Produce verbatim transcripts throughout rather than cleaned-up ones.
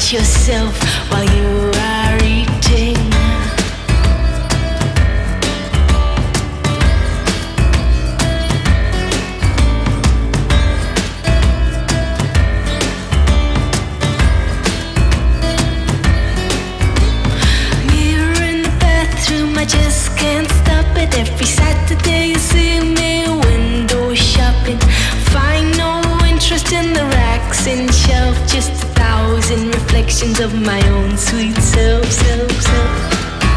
Watch yourself while you are eating. Mirror in the bathroom, I just can't stop it. Every Saturday you see me window shopping. Find no interest in the racks and shelf, just a thousand reflections of my own sweet self, self, self.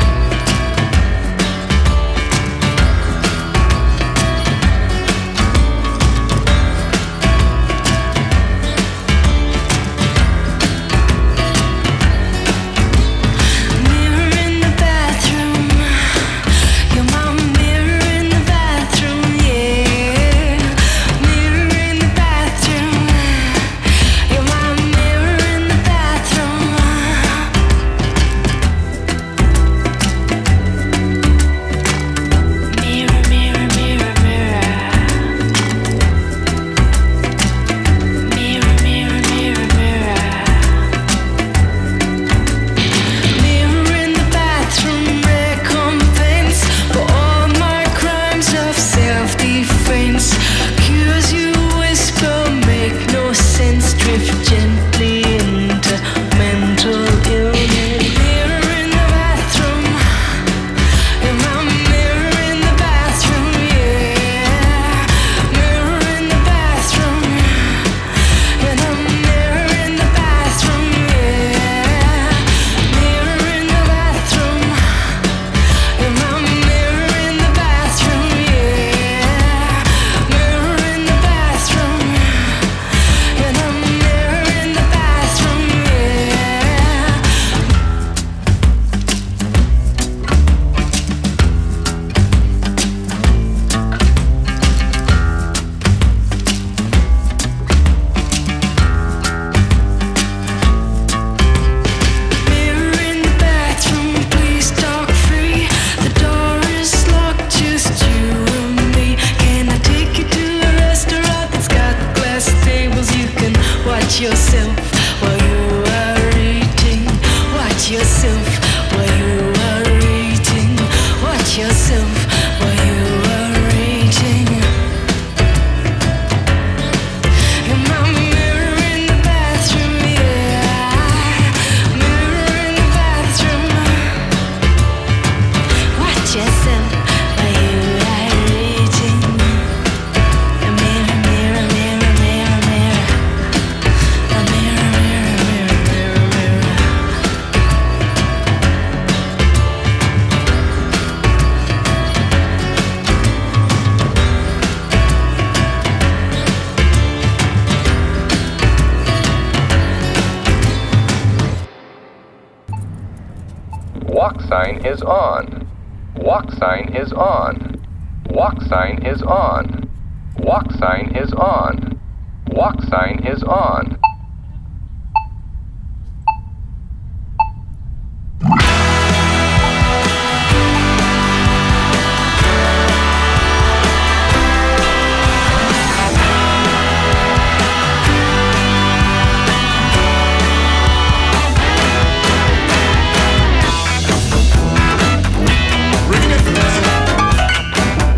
Walk sign is on. Walk sign is on. Walk sign is on. Walk sign is on. Walk sign is on.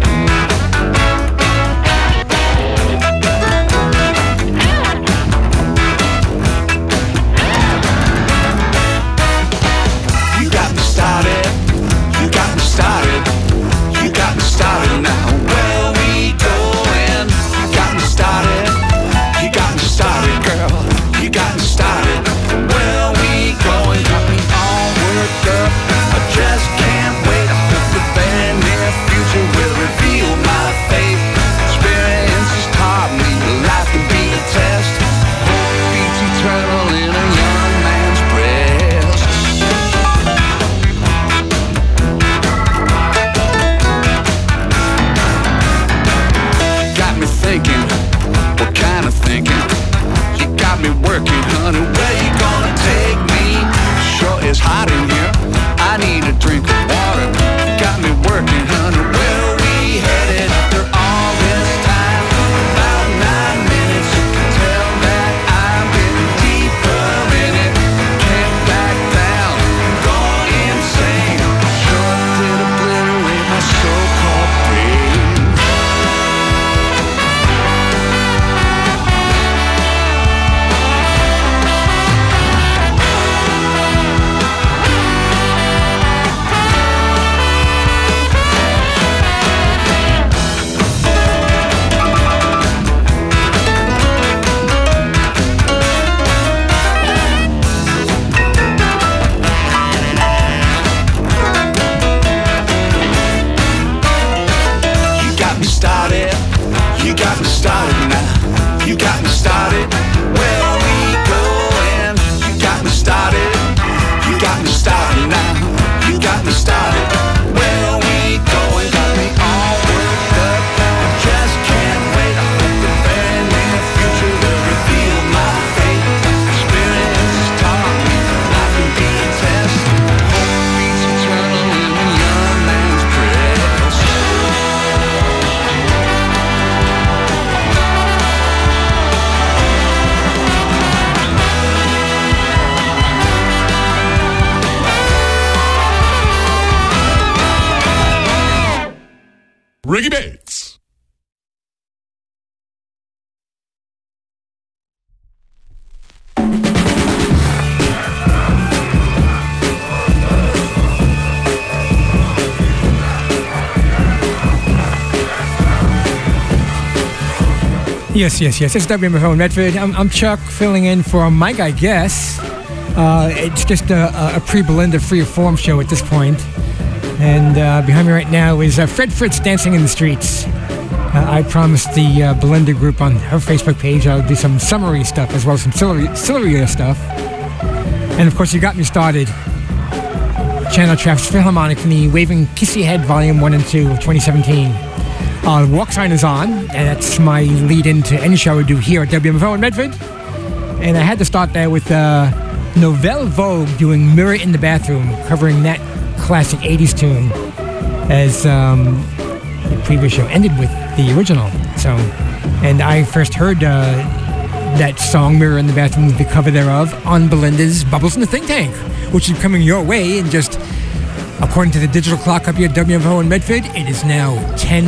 We'll be right back. Ricky Bates. Yes, yes, yes. It's W M F O in Medford. I'm, I'm Chuck, filling in for Mike, I guess. Uh, it's just a, a pre-Belinda Free of Form show at this point. And uh, behind me right now is uh, Fred Fritz dancing in the streets. Uh, I promised the uh, Belinda group on her Facebook page I'll do some summary stuff as well as some ancillary stuff. And of course, you got me started. Channel Trap's Philharmonic from the Waving Kissy Head Volume one and two of twenty seventeen. Uh, Walk Sign is on, and that's my lead into any show I do here at W M F O in Medford. And I had to start there with uh, Nouvelle Vogue doing Mirror in the Bathroom, covering that classic eighties tune, as um, the previous show ended with the original. So, and I first heard uh, that song, Mirror in the Bathroom, the cover thereof, on Belinda's Bubbles in the Think Tank, which is coming your way in just... According to the digital clock up here at W M F O in Medford, it is now ten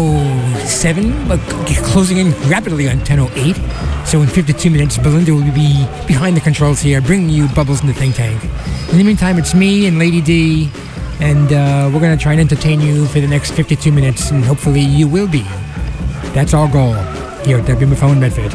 oh seven, but closing in rapidly on ten oh eight. So in fifty-two minutes, Belinda will be behind the controls here, bringing you Bubbles in the Think Tank. In the meantime, it's me and Lady D, and uh, we're going to try and entertain you for the next fifty-two minutes, and hopefully you will be. That's our goal here at W M F O in Medford.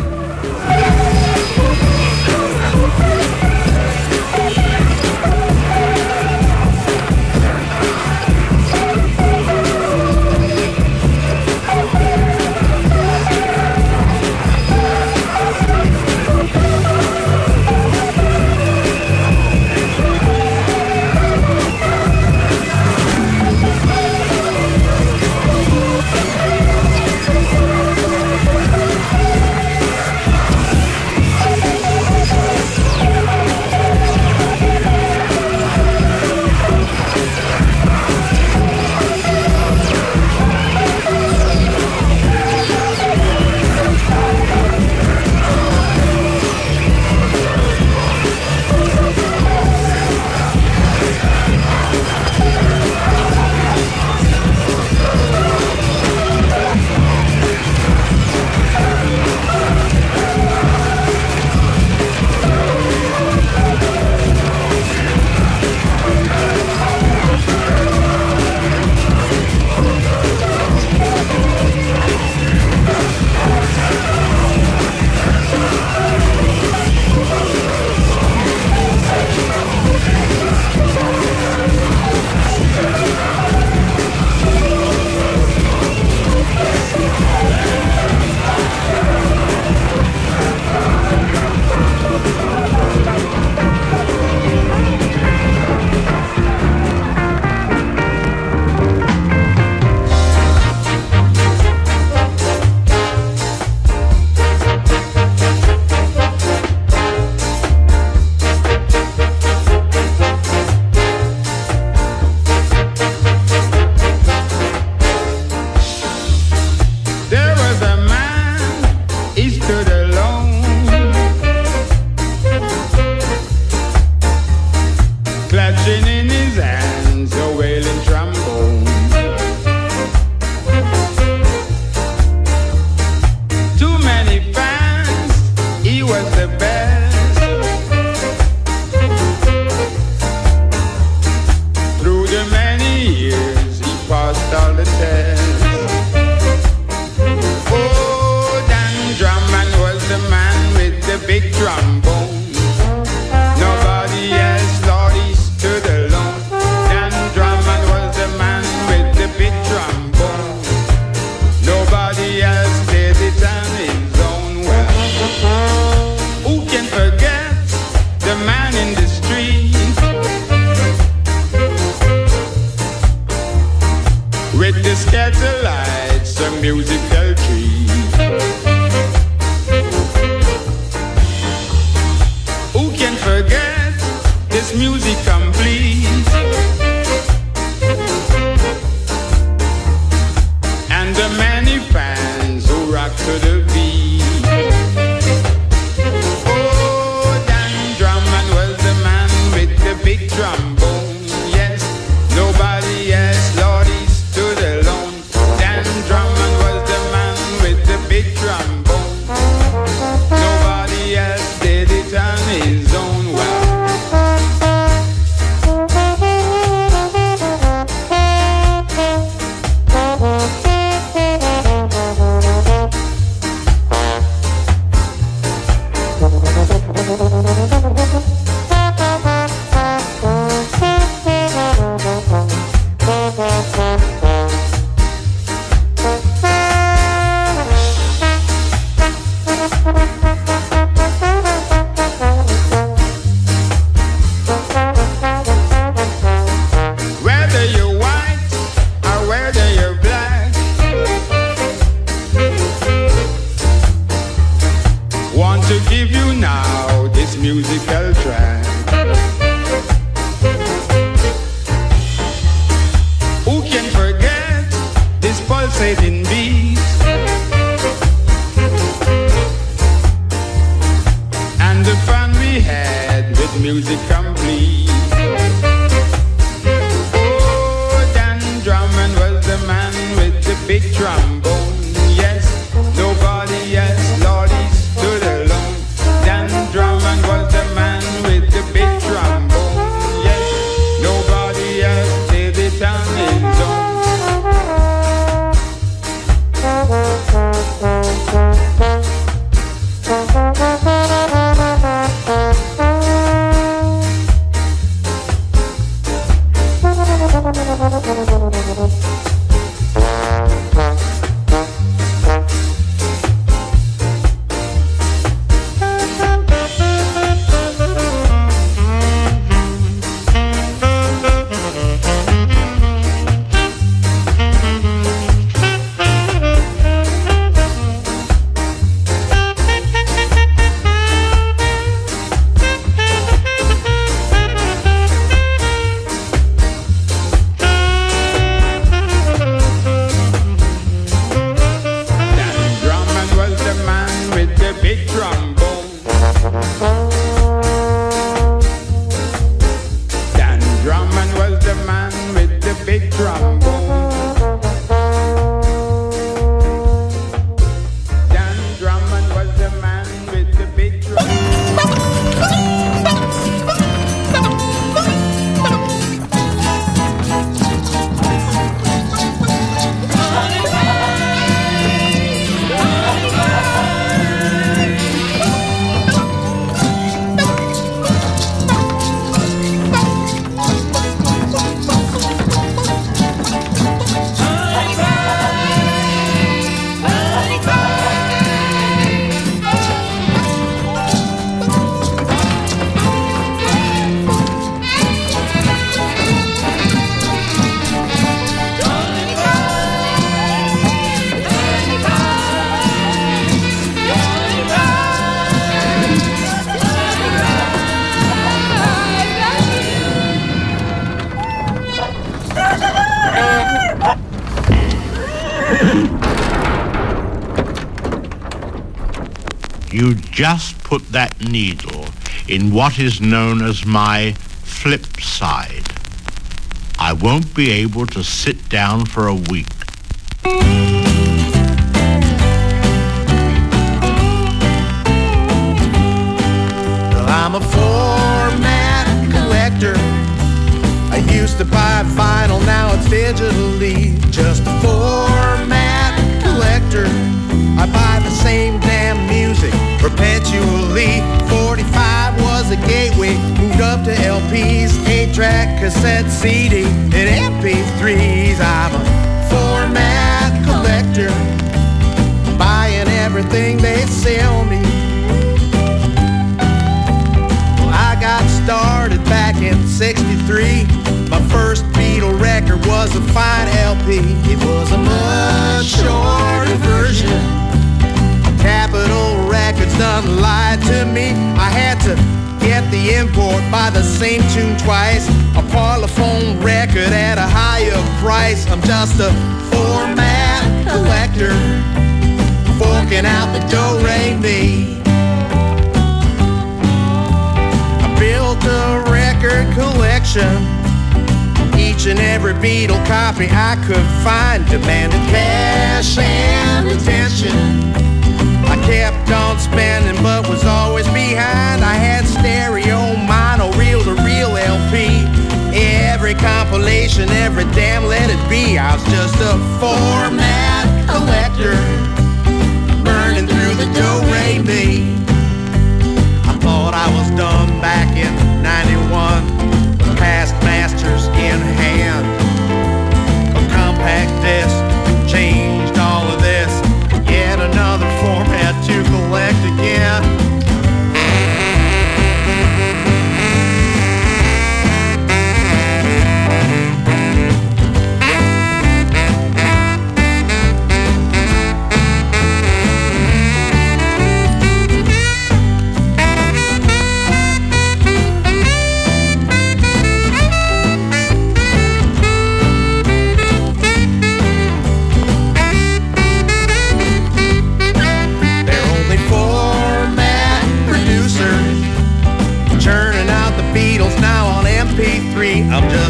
Trombone, yes, nobody else, Lord, he's stood alone. Dan pulsating beats, and the fun we had with music complete. Oh, Dan Drummond was the man with the big trombone. Yes, nobody else, Lord, he stood alone. Dan Drummond was the man with the big trombone. Yes, nobody else did it on his own. You just put that needle in what is known as my flip side. I won't be able to sit down for a week. Well, I'm a format collector. I used to buy vinyl, now it's digitally. Just a format collector. I buy the same damn music perpetually. forty-five was a gateway, moved up to L Ps, eight track, cassette, C D, and M P threes. I'm a format collector, buying everything they sell me. Well, I got started back in sixty-three. My first Beatle record was a fine L P. It was a much shorter version. Capitol Records done lied to me. I had to get the import, buy the same tune twice. A Parlophone record at a higher price. I'm just a format collector, forking out the do-re-mi. I built a record collection. Each and every Beatle copy I could find demanded cash and attention. I kept on spending but was always behind. I had stereo, mono, reel-to-reel L P. Every compilation, every damn let it be. I was just a format collector, burning through the do-re-mi. I thought I was done back in ninety-one, with past masters in hand. A compact disc changed all of this. Yet another format to collect again.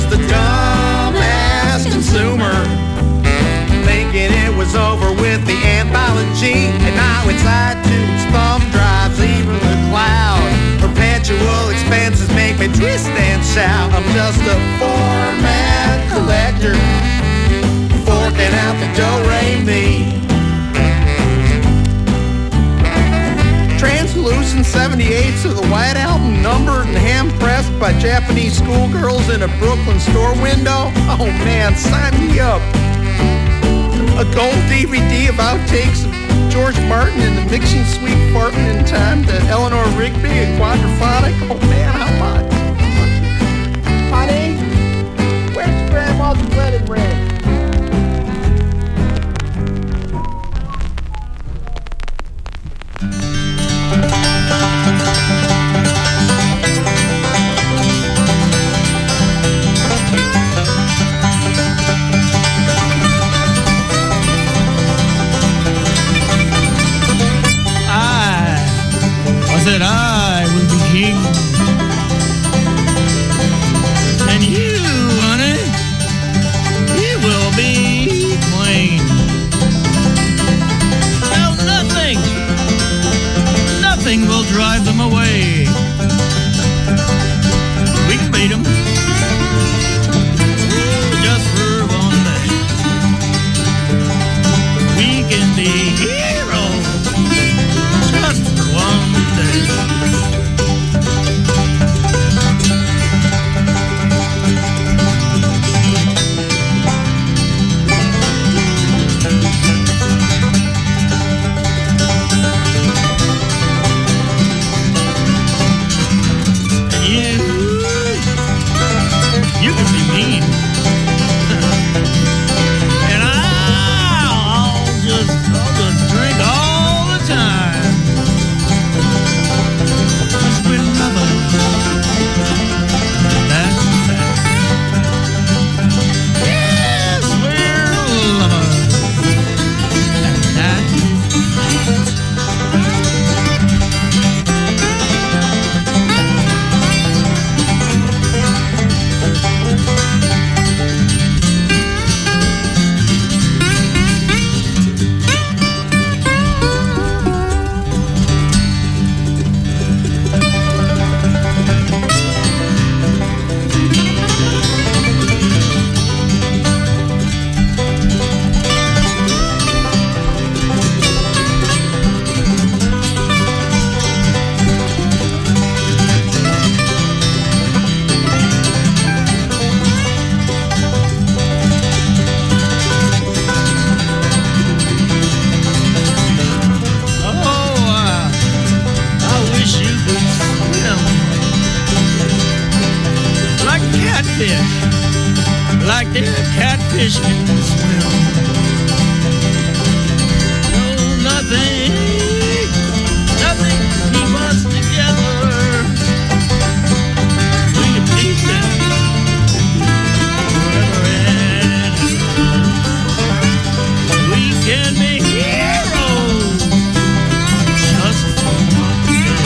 the dumbass consumer, thinking it was over with the anthology, and now it's iTunes, thumb drives, even the cloud. Perpetual expenses make me twist and shout. I'm just a format collector, forking out the do-re-mi. Translucent seventy-eights of the White Album, numbered and hand-pressed by Japanese schoolgirls in a Brooklyn store window. Oh man, sign me up. A gold D V D of outtakes of George Martin and the mixing suite farting in time to Eleanor Rigby and Quadraphonic. Oh man, how much? Honey, where's Grandma's wedding ring? That I will be king, and you, honey, you will be queen. Now nothing, nothing will drive them away. We can beat them, just for one day. We can be heroes, just for one day. You can be mean, and I'll just, I'll just drink all the time. 'Cause we're lovers, that's that. Yes, we're lovers, and that's like their catfish can swim. No, nothing, nothing can keep us together. We can beat them forever and ever. We can be heroes just for one day.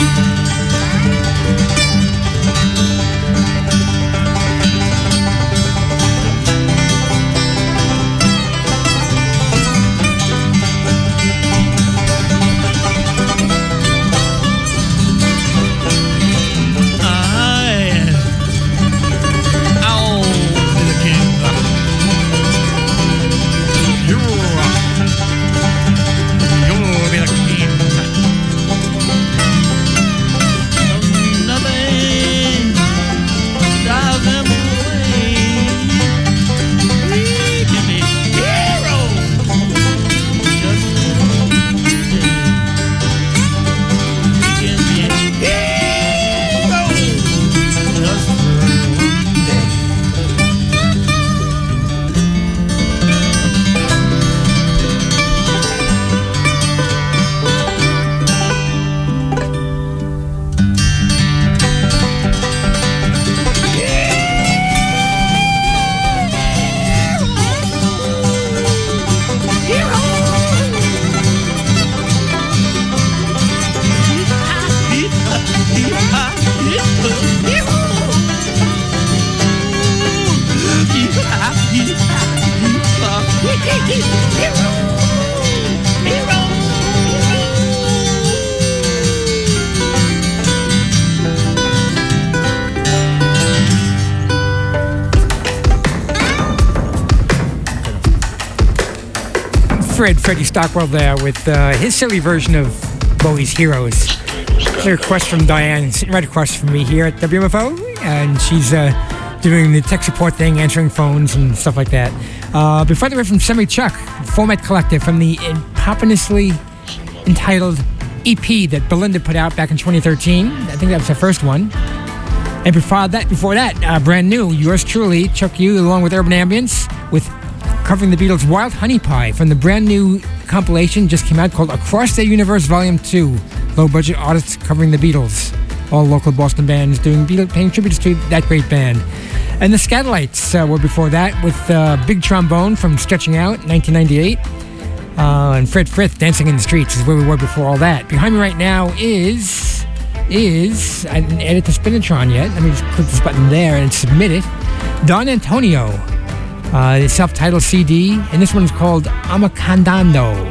Fred, Freddie Stockwell there with uh, his silly version of Bowie's Heroes. It's a request from Diane, sitting right across from me here at W M F O, and she's uh, doing the tech support thing, answering phones and stuff like that. Uh, before that, we're from Semi Chuck, Format Collective, from the eponymously entitled E P that Belinda put out back in twenty thirteen. I think that was her first one. And before that, before that, uh, brand new, yours truly, Chuck U, along with Urban Ambience, with covering the Beatles' Wild Honey Pie from the brand new compilation just came out called Across the Universe Volume two. Low budget artists covering the Beatles. All local Boston bands doing Beatles, paying tributes to that great band. And the Scatolites uh, were before that with uh, Big Trombone from Stretching Out, nineteen ninety-eight. Uh, and Fred Frith, Dancing in the Streets, is where we were before all that. Behind me right now is, is, I didn't edit the Spinatron yet. Let me just click this button there and submit it. Don Antonio, uh, the self-titled C D, and this one's called Amacandando.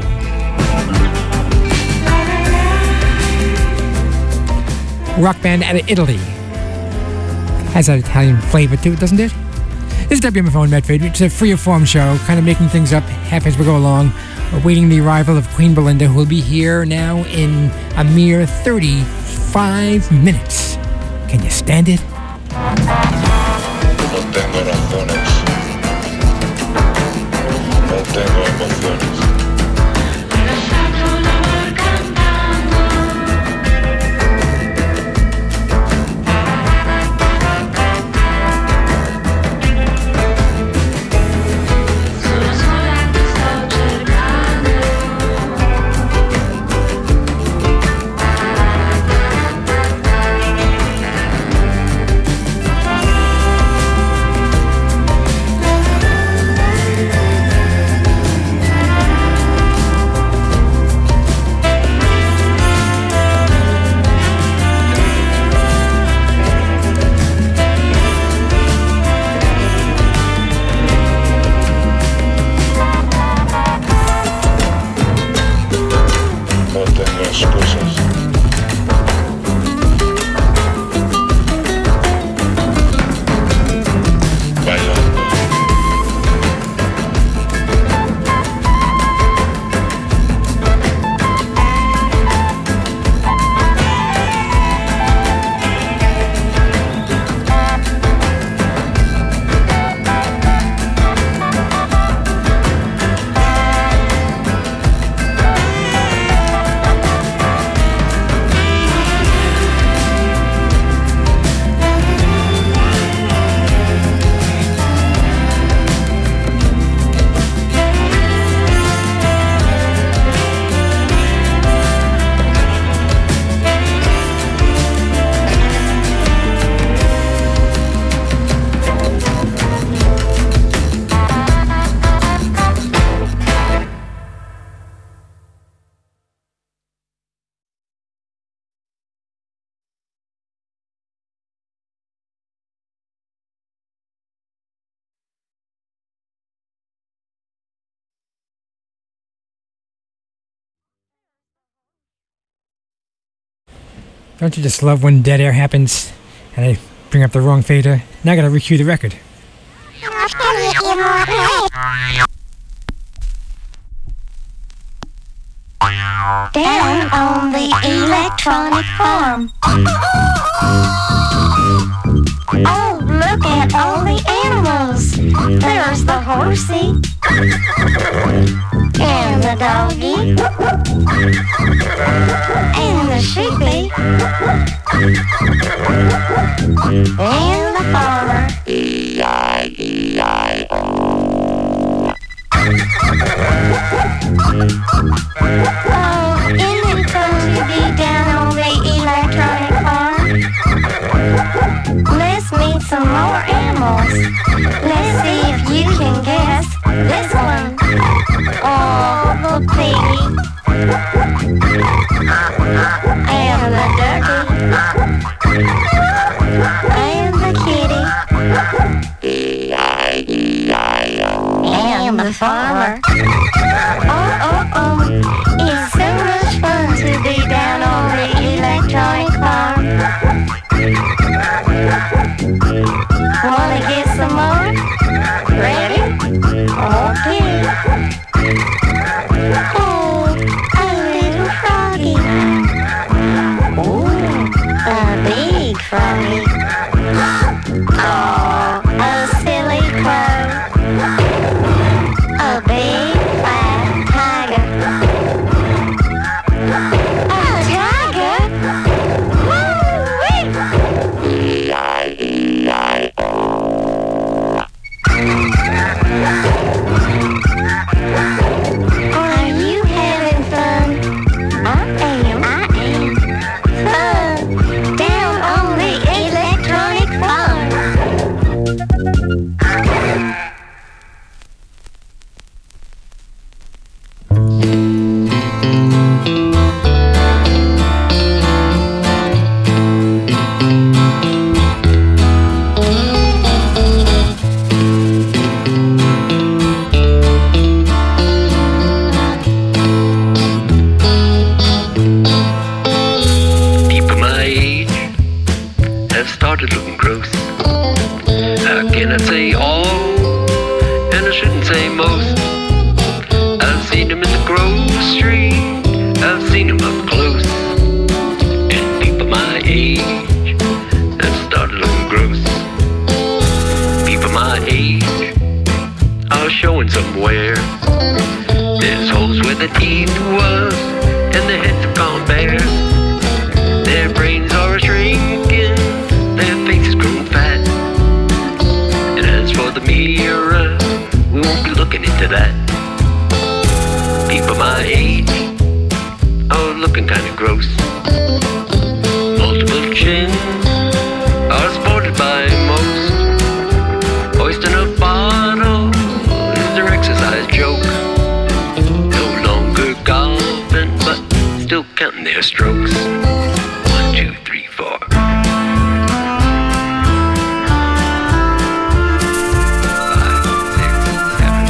Rock band out of Italy. Has that Italian flavor to it, doesn't it? This is W M F O in Medford. It's a free of form show, kind of making things up half as we go along, awaiting the arrival of Queen Belinda, who will be here now in a mere thirty-five minutes. Can you stand it? No tengo razones. No tengo emociones. Don't you just love when dead air happens and I bring up the wrong fader? Now I gotta recue the record. Down on the electronic farm. Oh, look at all the animals. There's the horsey and the doggy and the sheepy and the farmer. E I E I O. Oh, isn't it fun to be down on the electronic farm? Let's meet some more animals. Let's see if you can guess this one. Oh, the piggy and the ducky and the kitty E I E I O and the farmer. Oh, oh, oh, it's so much fun to be down on the electronic farm. Wanna get some more? Ready? Okay. Are you having fun? I am. I am. Fun. Down on the electronic farm. People my age have started looking gross. How can I say all, and I shouldn't say most? I've seen them in the grocery, I've seen them up close. And people my age have started looking gross. People my age are showing somewhere. There's holes where the teeth was, and their heads have gone bare. Their brains are shrinking, their faces grown fat. And as for the mirror, we won't be looking into that. People my age are looking kinda gross. Multiple chins are sported by most. Hoisting a bottle is their exercise joke. No longer golfing, but still counting their strokes. One, two, three, four. Five, six, seven.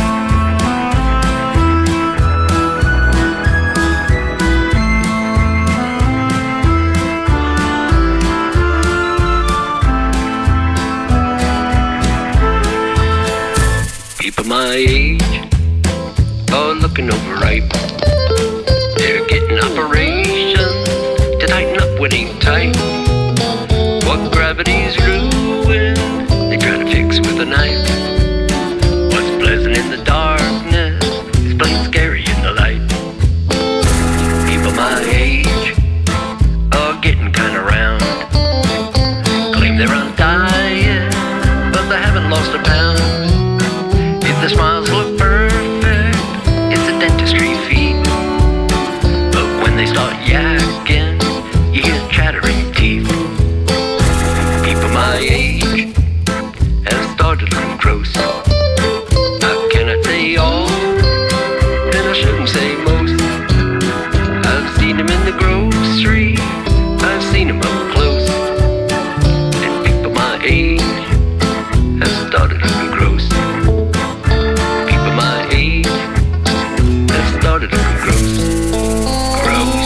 People my age are looking overripe. They're getting operations to tighten up what ain't tight. What gravity's ruined, they try to fix with a knife. What's pleasant in the darkness is plain scary in the light. People my age are getting kinda round. Claim they're on diet, but they haven't lost a pound. If the smiles look perfect, it's a dentistry feat. But when they start yakking, you hear chattering teeth. People my age have started looking gross. How can I say all, and I shouldn't say most? I've seen them in the grocery, I've seen them up close. And people my age have started looking gross. People my age have started looking gross. Gross.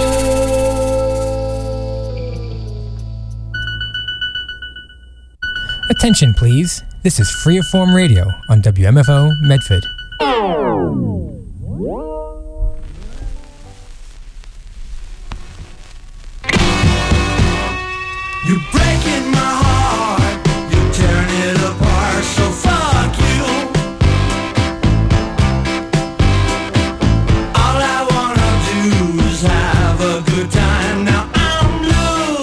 Attention, please. This is Freeform Radio on W M F O Medford. You're breaking my heart, you're tearing it apart, so fuck you. All I wanna do is have a good time, now I'm blue.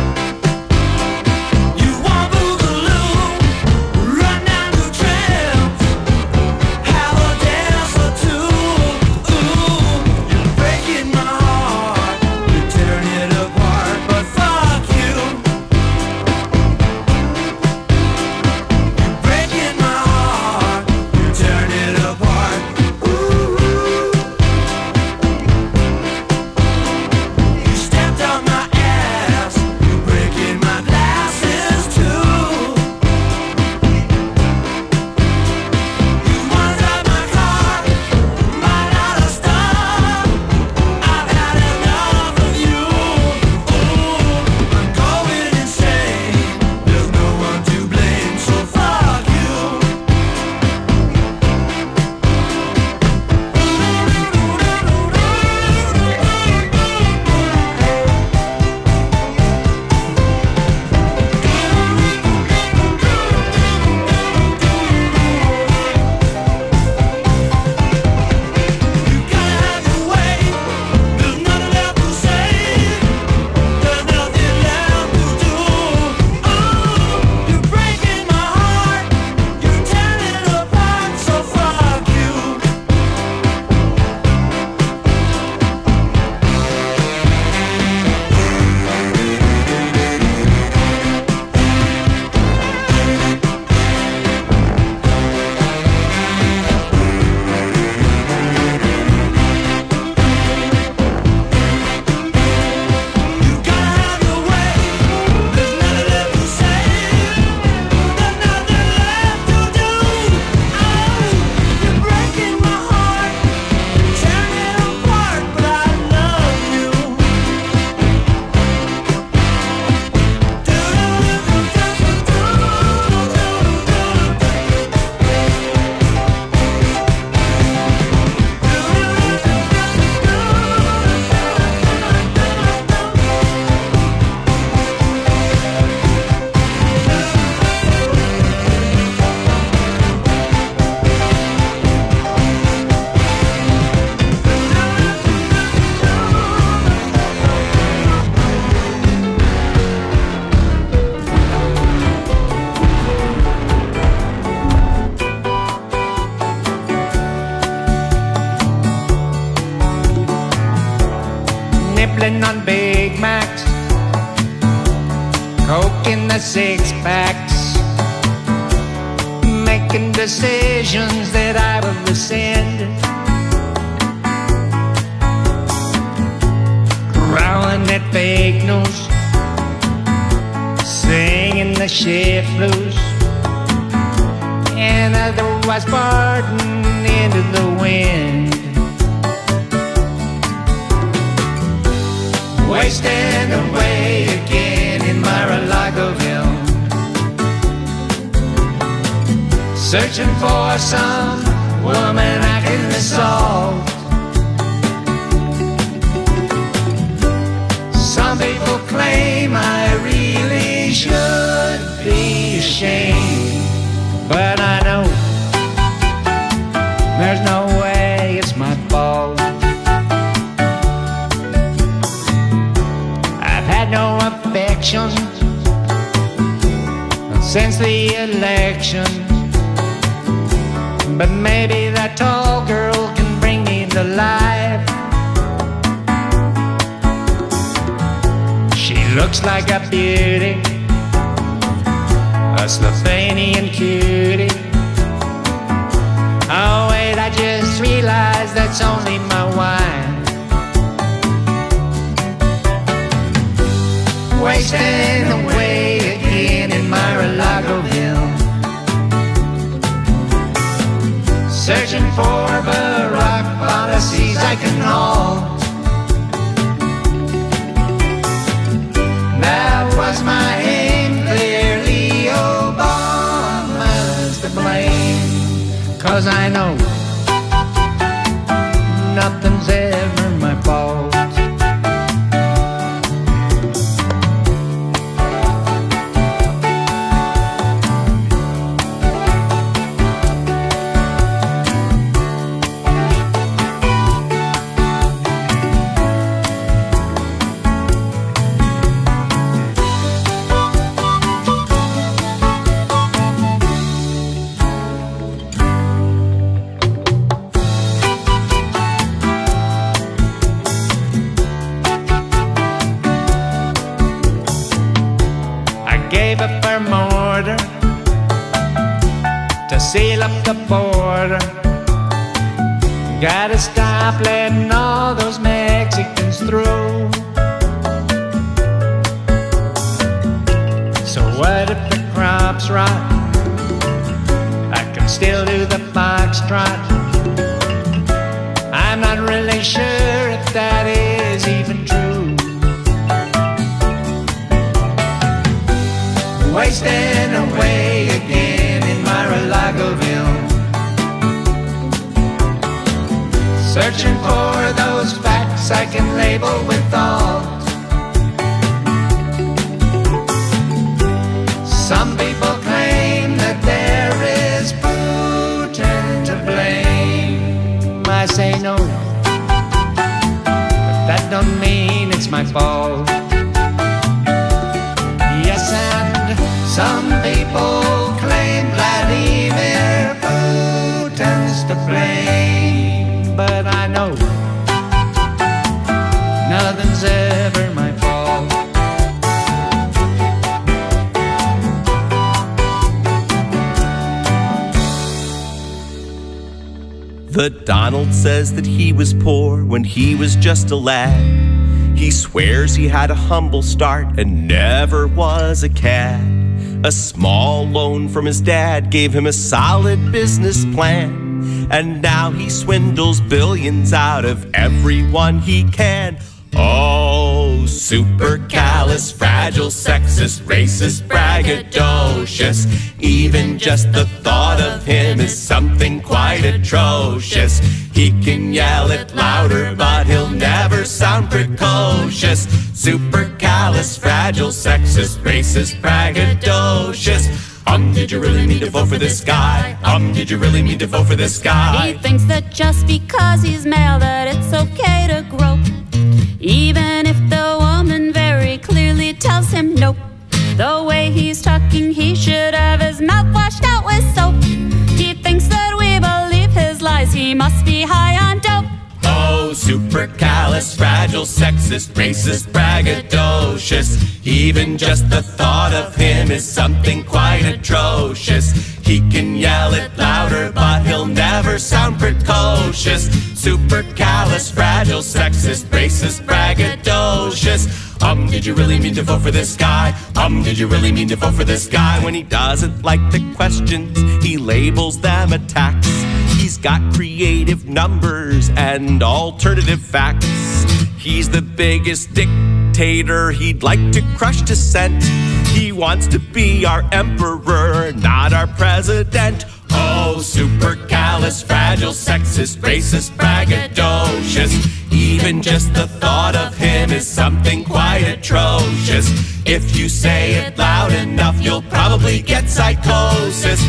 You want boogaloo, run down the trail, smoking the six packs, making decisions that I will rescind, growling at fake news, singing the shit blues, and otherwise farting into the wind, wasting away again in Mar-a-Lagoville, searching for some woman I can assault. Some people claim I really should be ashamed, but I know there's no way it's my fault. I've had no affection since the election, but maybe that tall girl can bring me to life. She looks like a beauty, a Slovenian cutie. Oh wait, I just realized that's only my wife. Wasting away again in Mar-a-Lagoville, searching for Barack policies I can halt. That was my aim, clearly Obama's to blame, 'cause I know nothing's ever my fault. Gave up our mortar to seal up the border. Gotta stop letting all those Mexicans through. So what if the crops rot? I can still do the foxtrot. I'm not really sure if that is even true. Wasting away again in Mar-a-Lagoville, searching for those facts I can label with thought. Some people claim that there is Putin to blame. I say no, but that don't mean it's my fault. Yes, and some people claim Vladimir Putin's to blame, but I know nothing's ever my fault. The Donald says that he was poor when he was just a lad. He swears he had a humble start and never was a cad. A small loan from his dad gave him a solid business plan, and now he swindles billions out of everyone he can. Oh, supercalifragilisticexpialidocious, racist, braggadocious. Even just the thought of him is something quite atrocious. He can yell it louder, but he'll never sound precocious. Supercalifragilisticexpialidocious, racist, braggadocious. Um, did you really mean to vote for this guy? Um, did you really mean to vote for this guy? He thinks that just because he's male that it's okay to grope, even if the woman very clearly tells him nope. The way he's talking, he should have his mouth washed out with soap. He thinks that we believe his lies, he must be high on dope. Oh, supercalifragilisticexpialidocious, racist, braggadocious. Even just the thought of him is something quite atrocious. He can yell it louder, but he'll never sound precocious. Supercalifragilisticexpialidocious, racist, braggadocious. Um, did you really mean to vote for this guy? Um, did you really mean to vote for this guy? When he doesn't like the questions, he labels them attacks. He's got creative numbers and alternative facts. He's the biggest dictator, he'd like to crush dissent. He wants to be our emperor, not our president. Oh, supercalifragilisticexpialidocious, racist, braggadocious. Even just the thought of him is something quite atrocious. If you say it loud enough, you'll probably get psychosis.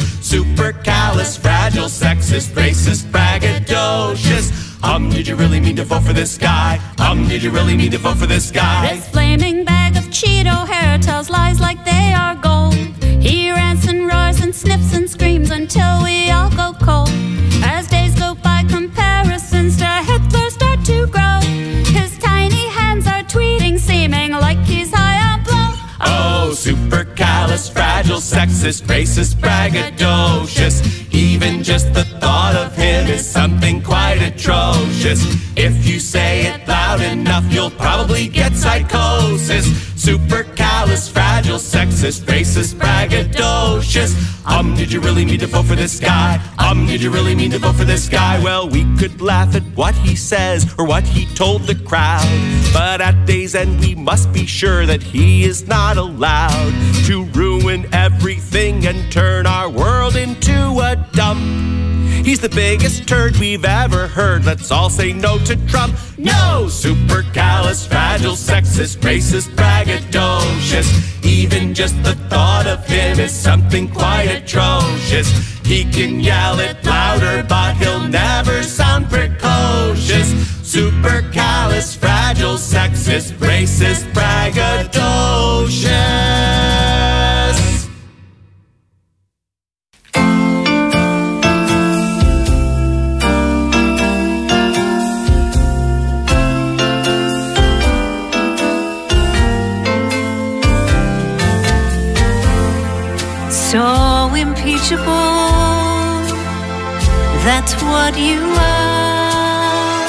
Supercalifragilisticexpialidocious, racist, braggadocious. Um, did you really mean to vote for this guy? Um, did you really mean to vote for this guy? This flaming bag of Cheeto hair tells lies like they are gold. He rants and roars and sniffs and screams until we all go cold. As days go by, comparisons to Hitler start to grow. His tiny hands are tweeting, seeming like he's high on blow. Oh, supercalifragilisticexpialidocious, racist, braggadocious. Even just the thought of him is something quite atrocious. If you say it loud enough, you'll probably get psychosis. Supercalifragilisticexpialidocious, racist, braggadocious. Um, did you really mean to vote for this guy? Um, did you really mean to vote for this guy? Well, we could laugh at what he says or what he told the crowd, but at day's end we must be sure that he is not allowed to ruin everything and turn our world into a dump. He's the biggest turd we've ever heard. Let's all say no to Trump. No! Supercalifragilisticexpialidocious, racist, braggadocious. Even just the thought of him is something quite atrocious. He can yell it louder, but he'll never sound precocious. Supercalifragilisticexpialidocious, racist, braggadocious. So impeachable, that's what you are.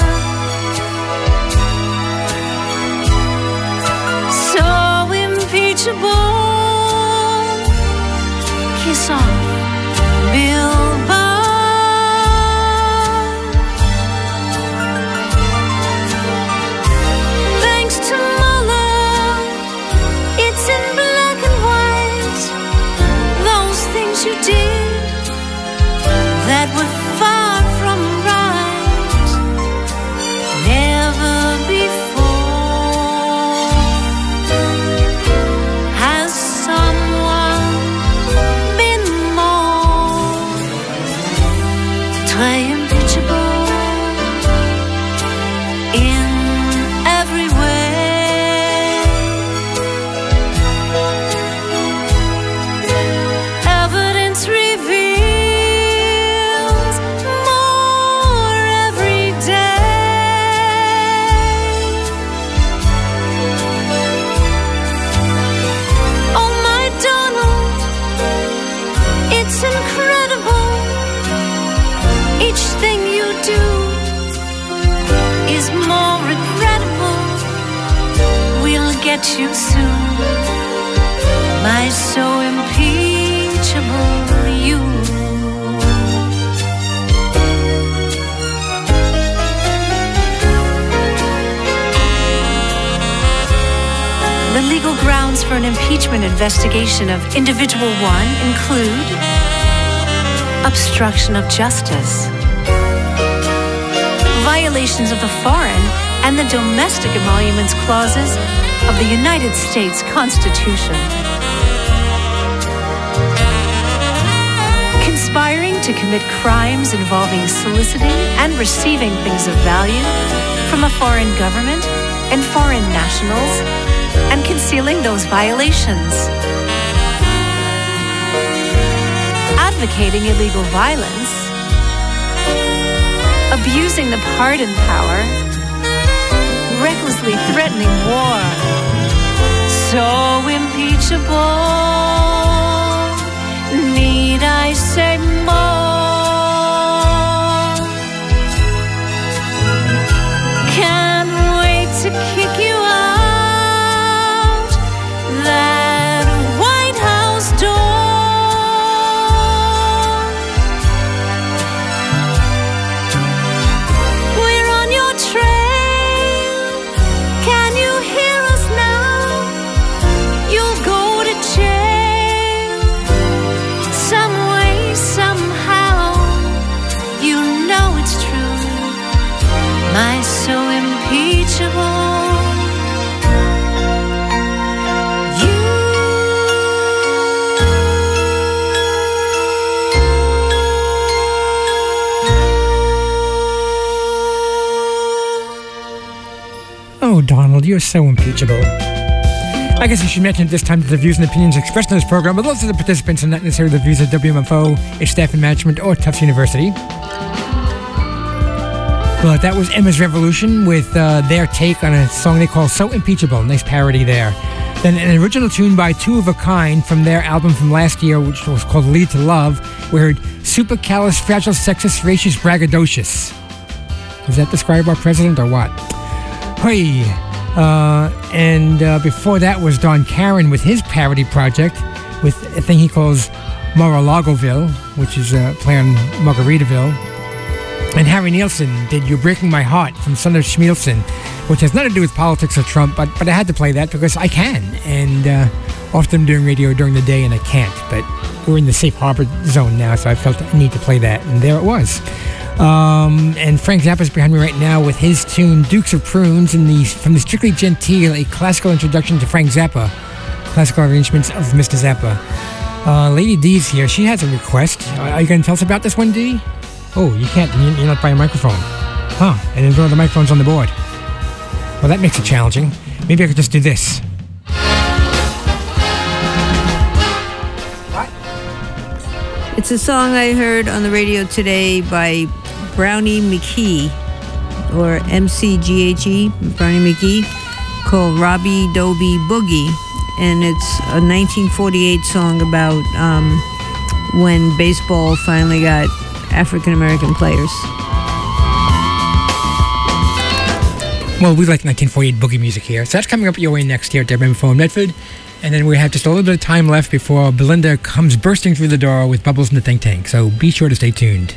So impeachable, kiss off, Bill Barr. Thanks to Mueller, it's in black and white. Those things you did that were far from right, never before has someone been more très impeachable in every way. Evidence reveals more every day. Oh, my Donald, it's incredible. Each thing you do is more regrettable. We'll get you soon, my so impeachable you. The legal grounds for an impeachment investigation of individual one include obstruction of justice, violations of the foreign and the domestic emoluments clauses of the United States Constitution, conspiring to commit crimes involving soliciting and receiving things of value from a foreign government and foreign nationals, and concealing those violations, advocating illegal violence, abusing the pardon power recklessly threatening war. So impeachable, need I say more? Can't wait to kick you out that White House door. We're on your trail. Can you hear us now? You'll go to jail some way, somehow. You know it's true. My so impeachable. Oh, Donald, you're so impeachable. I guess I should mention at this time that the views and opinions expressed in this program are those of the participants and not necessarily the views of W M F O, its staff and management, or Tufts University. But that was Emma's Revolution with uh, their take on a song they call So Impeachable. Nice parody there. Then an original tune by Two of a Kind from their album from last year, which was called Lead to Love. We heard Supercalifragilisticexpialidocious. Does that describe our president or what? Hey, uh, and uh, before that was Don Karen with his parody project with a thing he calls Mar-a-Lagoville, which is a play on Margaritaville. And Harry Nielsen did You're Breaking My Heart from Sunder Schmielsen, which has nothing to do with politics or Trump, but, but I had to play that because I can. And uh, often I'm doing radio during the day and I can't, but we're in the safe harbor zone now, so I felt the need to play that, and there it was. Um, and Frank Zappa's behind me right now with his tune Dukes of Prunes in the, from the Strictly Gentile, a classical introduction to Frank Zappa, classical arrangements of Mister Zappa. Uh, Lady D's here. She has a request. Are you going to tell us about this one, Dee? Oh, you can't. You're not by a microphone. Huh, and there's no other microphones on the board. Well, that makes it challenging. Maybe I could just do this. It's a song I heard on the radio today by Brownie McKee, or M C G H E, Brownie McKee, called Robbie Dobie Boogie. And it's a nineteen forty-eight song about um, when baseball finally got African-American players. Well, we like nineteen forty-eight boogie music here. So that's coming up your way next here at W M F O in Medford. And then we have just a little bit of time left before Belinda comes bursting through the door with Bubbles in the Think Tank. So be sure to stay tuned.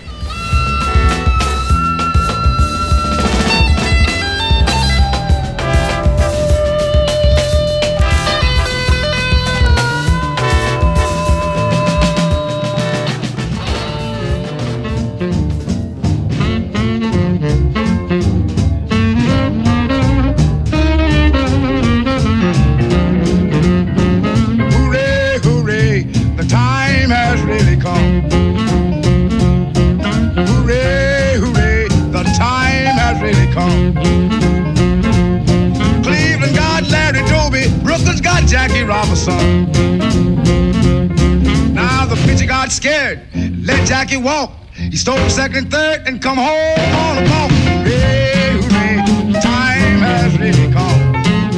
Now the pitcher got scared, let Jackie walk. He stole second and third and come home on a walk. Hooray, hooray, time has really come.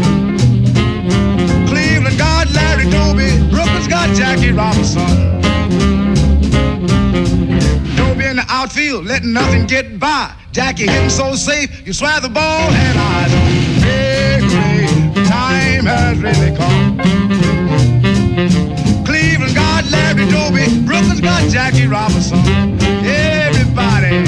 Cleveland got Larry Doby, Brooklyn's got Jackie Robinson. Doby in the outfield, letting nothing get by. Jackie hitting so safe, you swear the ball had eyes on. Hooray, hooray, time has really come. Cleveland got Larry Doby, Brooklyn's got Jackie Robinson. Everybody.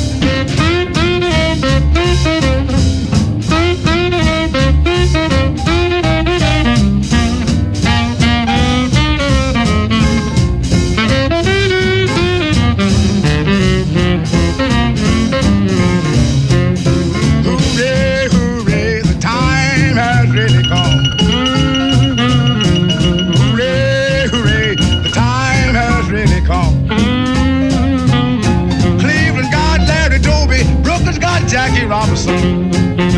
Hooray, hooray, the time has really come. Cleveland got Larry Doby, Brooklyn's got Jackie Robinson.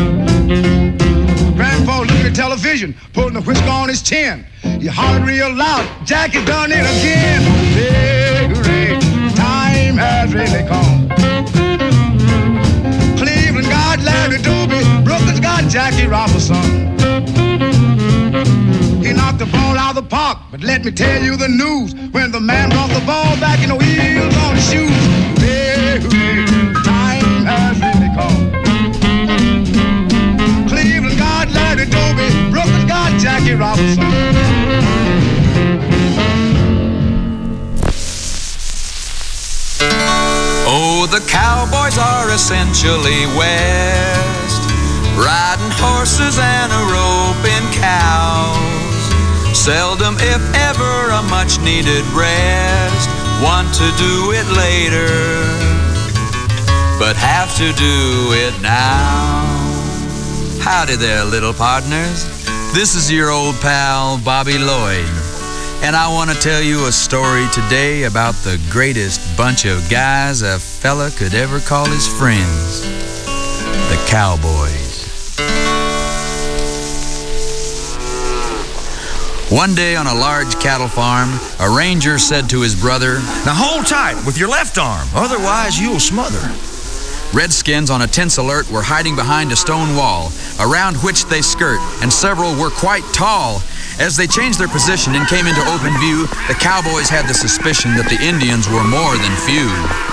Grandpa looking at television, pulling the whisker on his chin. He hollered real loud, Jackie done it again. Hooray, hooray, time has really come. Cleveland got Larry Doby, Brooklyn's got Jackie rock. But let me tell you the news. When the man brought the ball back in the wheels on his shoes, hey, hey, time has really come. Cleveland got Larry Doby, Brooklyn got Jackie Robinson. Oh, the cowboys are essentially West, riding horses and a roping cows. Seldom, if ever, a much-needed rest. Want to do it later, but have to do it now. Howdy there, little partners. This is your old pal, Bobby Lloyd. And I want to tell you a story today about the greatest bunch of guys a fella could ever call his friends, the Cowboys. One day on a large cattle farm, a ranger said to his brother, "Now hold tight with your left arm, otherwise you'll smother." Redskins on a tense alert were hiding behind a stone wall, around which they skirt, and several were quite tall. As they changed their position and came into open view, the cowboys had the suspicion that the Indians were more than few.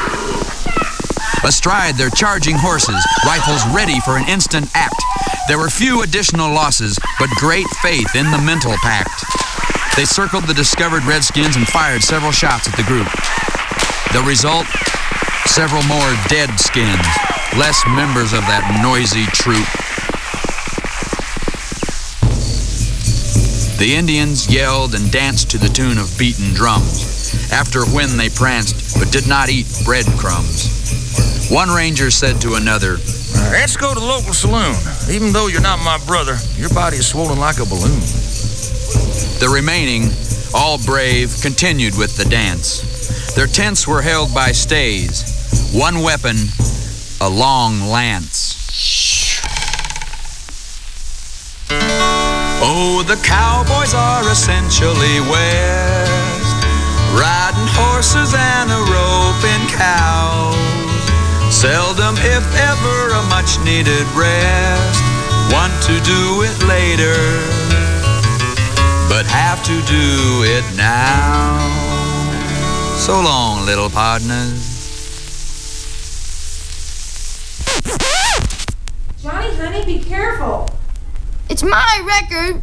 Astride their charging horses, rifles ready for an instant act, there were few additional losses, but great faith in the mental pact. They circled the discovered Redskins and fired several shots at the group. The result? Several more dead skins, less members of that noisy troop. The Indians yelled and danced to the tune of beaten drums. After when they pranced, but did not eat breadcrumbs. One ranger said to another, "Let's go to the local saloon. Even though you're not my brother, your body is swollen like a balloon." The remaining, all brave, continued with the dance. Their tents were held by stays. One weapon, a long lance. Oh, the cowboys are essentially West, riding horses and a roping cows. Seldom, if ever, a much-needed rest. Want to do it later, but have to do it now. So long, little partners. Johnny, honey, be careful. It's my record.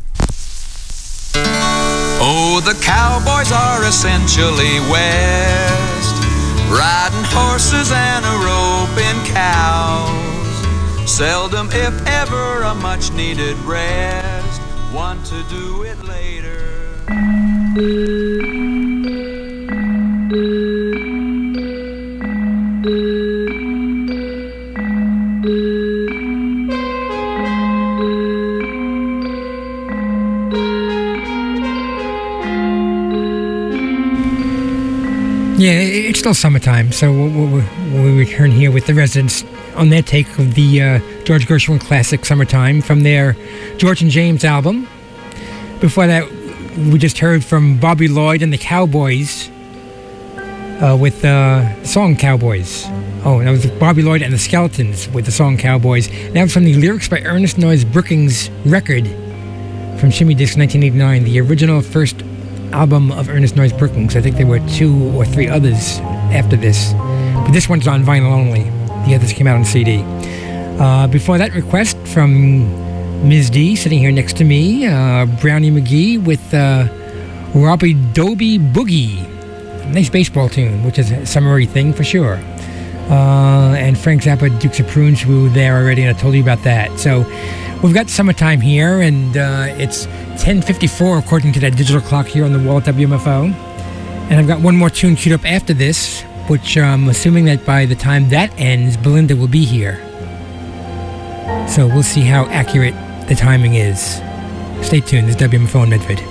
Oh, the cowboys are essentially West, riding horses and a roping cows. Seldom, if ever, a much-needed rest. Want to do it later. Yeah, it's still summertime, so we'll, we'll, we'll return here with the residents on their take of the uh, George Gershwin classic "Summertime" from their George and James album. Before that, we just heard from Bobby Lloyd and the Cowboys uh, with uh, the song "Cowboys." Oh, that was Bobby Lloyd and the Skeletons with the song "Cowboys." That was from the lyrics by Ernest Noyes Brookings' record from Shimmy Disc nineteen eighty-nine, the original first album of Ernest Noyes Brookings. I think there were two or three others after this, but this one's on vinyl only. The others came out on C D. Uh, before that, request from Miz D, sitting here next to me, uh, Brownie McGee with uh, Robbie Doby Boogie. Nice baseball tune, which is a summery thing for sure. Uh, and Frank Zappa, Dukes of Prunes, who were there already, and I told you about that. So we've got summertime here, and uh, it's ten fifty-four according to that digital clock here on the wall at W M F O. And I've got one more tune queued up after this, which I'm assuming that by the time that ends, Belinda will be here. So we'll see how accurate the timing is. Stay tuned. This is W M F O in Medford.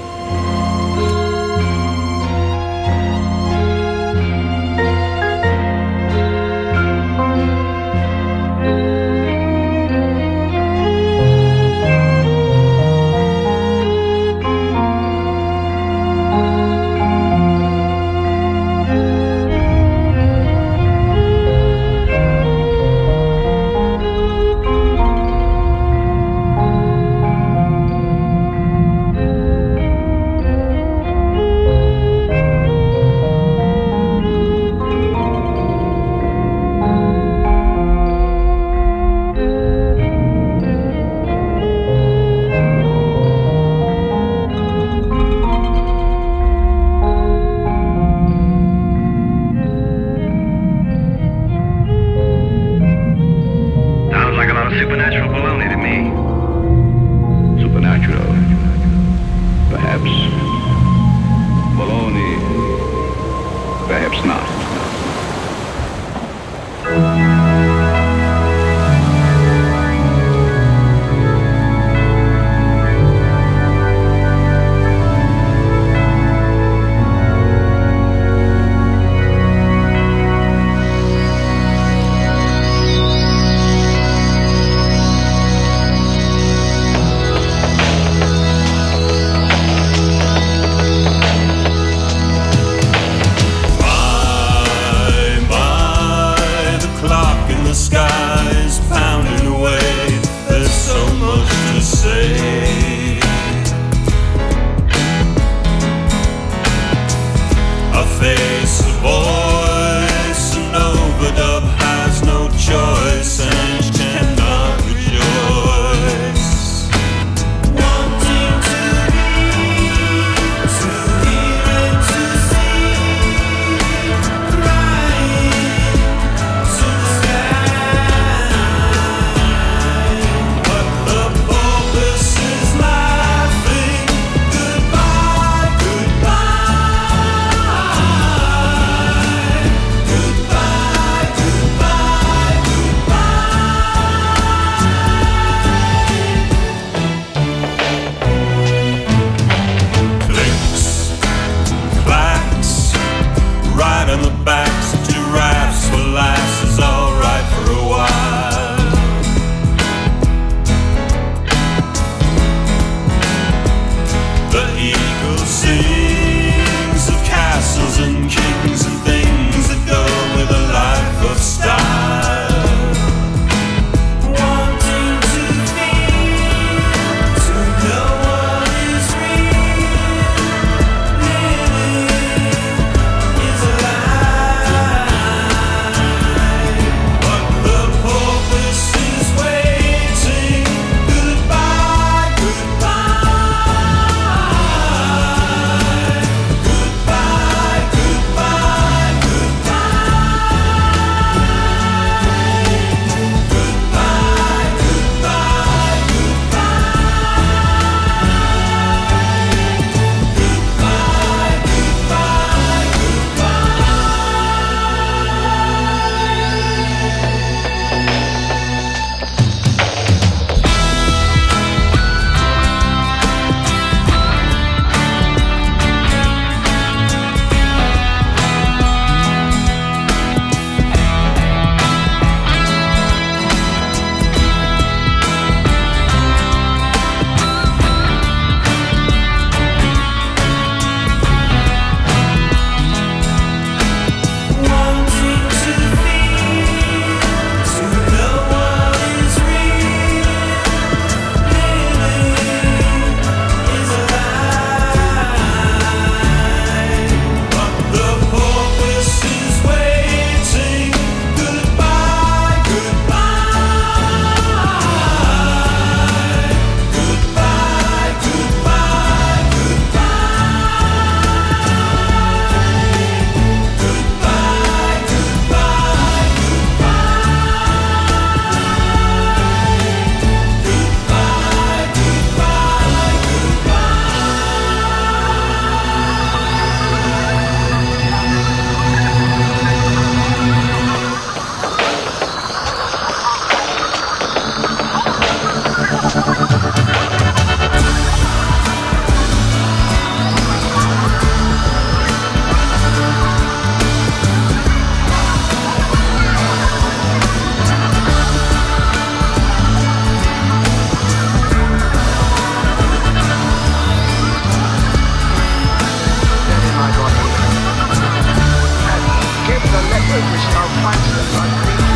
There's no place that I think